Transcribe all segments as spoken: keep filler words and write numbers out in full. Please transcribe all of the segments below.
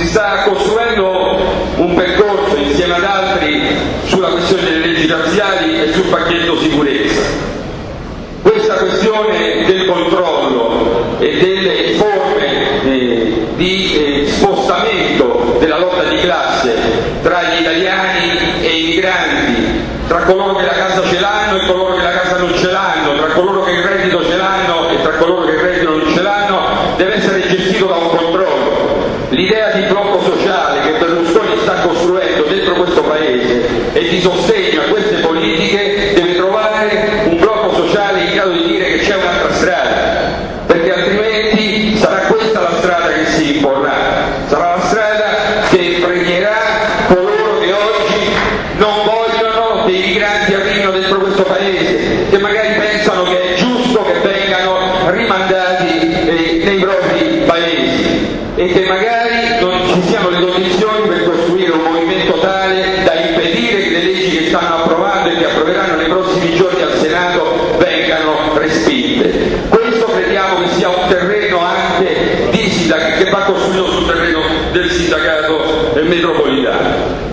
si sta costruendo un percorso insieme ad altri sulla questione delle leggi razziali e sul pacchetto sicurezza. Questa questione del controllo e delle forme eh, di eh, spostamento della lotta di classe tra gli italiani e i migranti, tra coloro che la casa ce l'hanno e coloro che la casa non ce l'hanno, tra coloro che il reddito ce l'hanno e tra coloro che il reddito non ce l'hanno, deve essere gestito da un controllo. L'idea di blocco sociale che Berlusconi sta costruendo dentro questo Paese e di sostegno a queste politiche deve trovare un blocco sociale in grado di dire che c'è un'altra strada, perché altrimenti sarà questa la strada che si imporrà, sarà la strada che premierà coloro che oggi non vogliono che i migranti arrivino dentro questo Paese, che magari pensano che è giusto che vengano rimandati eh, nei propri paesi e che magari non ci siano le condizioni per costruire un movimento tale da impedire che le leggi che stanno approvando e che approveranno nei prossimi giorni al Senato vengano respinte. Questo crediamo che sia un terreno anche di sindac- che va costruito sul terreno del sindacato metropolitano.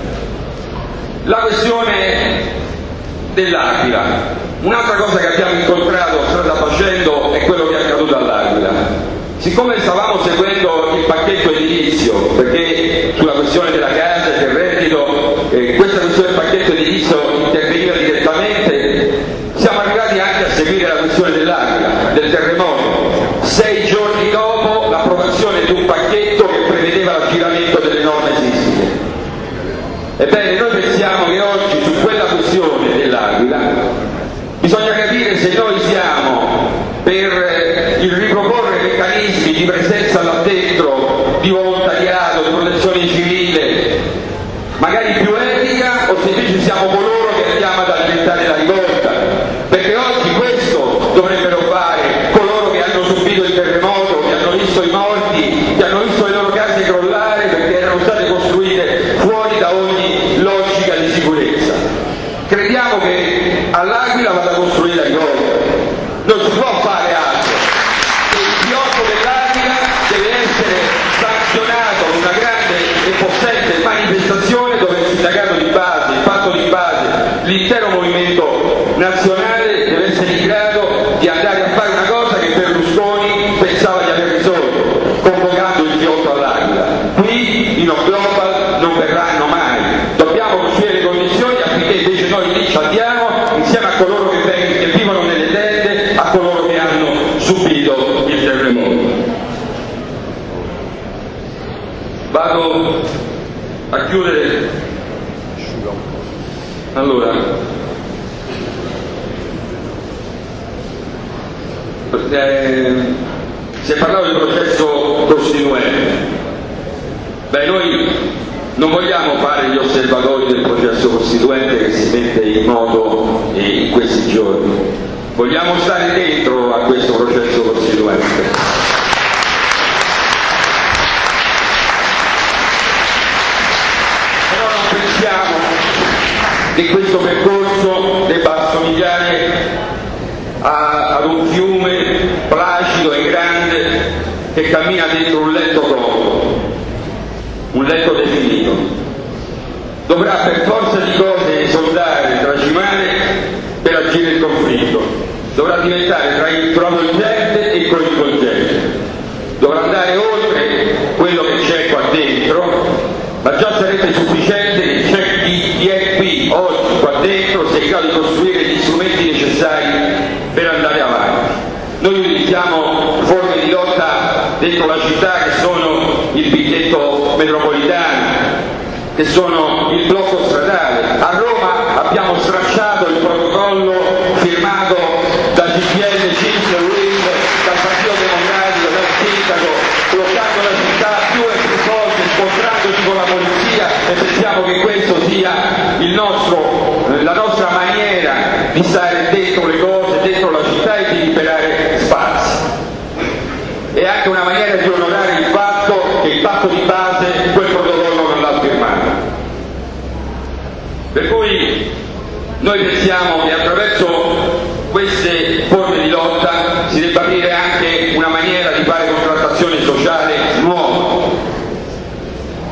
La questione dell'Aquila. Un'altra cosa che abbiamo incontrato strada facendo è quello che è accaduto all'Aquila. Siccome stavamo seguendo il pacchetto edilizio, perché sulla questione della casa e del reddito, eh, questa questione del pacchetto edilizio interveniva direttamente, siamo arrivati anche a seguire la questione dell'Aquila, del terremoto, sei giorni dopo l'approvazione di un pacchetto che prevedeva l'aggiramento delle norme sismiche. Ebbene, noi pensiamo che oggi su quella questione dell'Aquila bisogna capire se noi siamo per il riproporre meccanismi di presenza là dentro, di volontariato, di protezione civile, magari più etica, o se invece siamo coloro che andiamo ad alimentare la rivolta, perché oggi questo dovrebbero fare coloro che hanno subito il terremoto, che hanno visto i morti, che hanno visto le loro case crollare perché erano state costruite fuori da ogni logica di sicurezza. Crediamo che all'Aquila vada costruita la rivolta, non si può fare altro. Il blocco dell'Aquila deve essere sanzionato con una grande e possente manifestazione dove il sindacato di base, il patto di base, l'intero movimento nazionale deve essere in grado di andare a fare una cosa che Berlusconi pensava di aver risolto, convocando il G otto all'Aquila. Qui i no global non verranno mai, dobbiamo costruire le condizioni affinché invece noi lì ci andiamo insieme a coloro che, vengono, che vivono nelle tende, a coloro che hanno subito il terremoto. Vado a chiudere. Allora, eh, si è parlato del processo costituente. Beh, noi non vogliamo fare gli osservatori del processo costituente che si mette in moto in questi giorni, vogliamo stare dentro a questo processo costituente. Però non pensiamo che questo percorso debba assomigliare a, ad un fiume placido e grande che cammina dentro un letto comodo, un letto definito. Dovrà per forza di cose esondare, tracimare per agire il conflitto, dovrà diventare tra il producente e il coinvolgente, dovrà andare oltre quello che c'è qua dentro, ma già sarebbe sufficiente che c'è chi, chi è qui oggi qua dentro sia in grado di costruire gli strumenti necessari per andare avanti. Noi utilizziamo forme di lotta dentro la città che sono il biglietto metropolitano, che sono il blocco stradale. A Roma abbiamo stracciato il protocollo firmato da C P L, C I S, U I L, dal Partito Democratico, dal sindaco, bloccando la città più e più volte, scontrandosi con la polizia, e pensiamo che questo sia il nostro, la nostra maniera di stare dentro le cose, dentro la città e di liberare spazi. È anche una maniera di onorare il fatto che il patto di base quel protocollo non l'ha firmato. Per cui noi pensiamo che attraverso queste forme di lotta si debba aprire anche una maniera di fare contrattazione sociale nuova.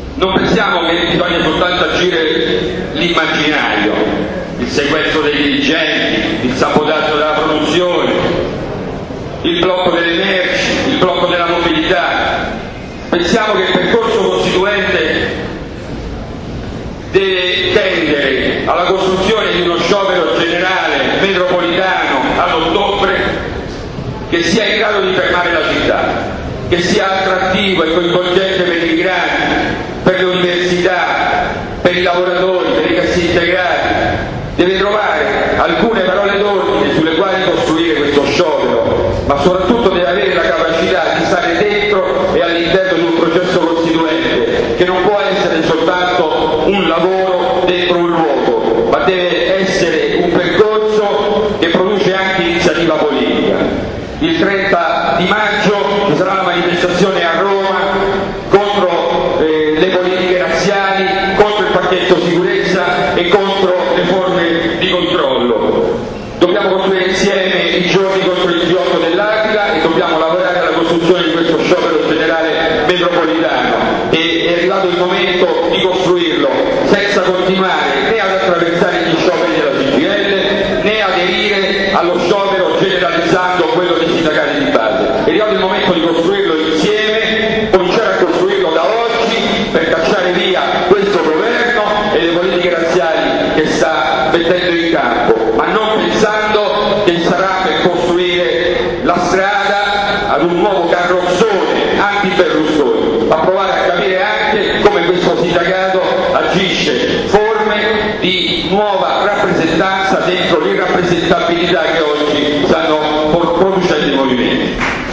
Non pensiamo che bisogna soltanto agire l'immaginario, il sequestro dei dirigenti, il sabotaggio della produzione, il blocco delle merci, il blocco della mobilità. Pensiamo che il percorso costituente deve tendere alla costruzione di uno sciopero generale metropolitano all'ottobre che sia in grado di fermare la città, che sia attrattivo e coinvolgente per i migranti, per le università, per i lavoratori, per i cassi integrati. Deve trovare alcune parole d'ordine sulle quali costruire questo sciopero, ma soprattutto deve avere la capacità di stare dentro e all'interno di un processo costituente che non può essere soltanto un lavoro dentro un luogo, ma deve essere un percorso che produce anche iniziativa politica. Il trenta di maggio ci sarà una manifestazione a Roma contro eh, le politiche razziali, contro il pacchetto sicurezza e contro le forme di controllo. Dobbiamo costruire insieme i giorni contro il G otto dell'Aquila e dobbiamo lavorare alla costruzione di questo sciopero generale metropolitano. E è arrivato il momento di costruirlo senza continuare né ad attraversare gli scioperi della C G I L né aderire allo sciopero generalizzando quello dei sindacati di base. È arrivato il momento di costruirlo insieme, cominciare a costruirlo da oggi per cacciare via questo governo e le politiche razziali che sta mettendo in campo, ma non pensando che sarà per costruire la strada ad un nuovo carrozzone anti-Berlusconi, ma provare a capire anche come questo sindacato agisce, forme di nuova rappresentanza dentro l'irrappresentabilità che oggi stanno producendo i movimenti.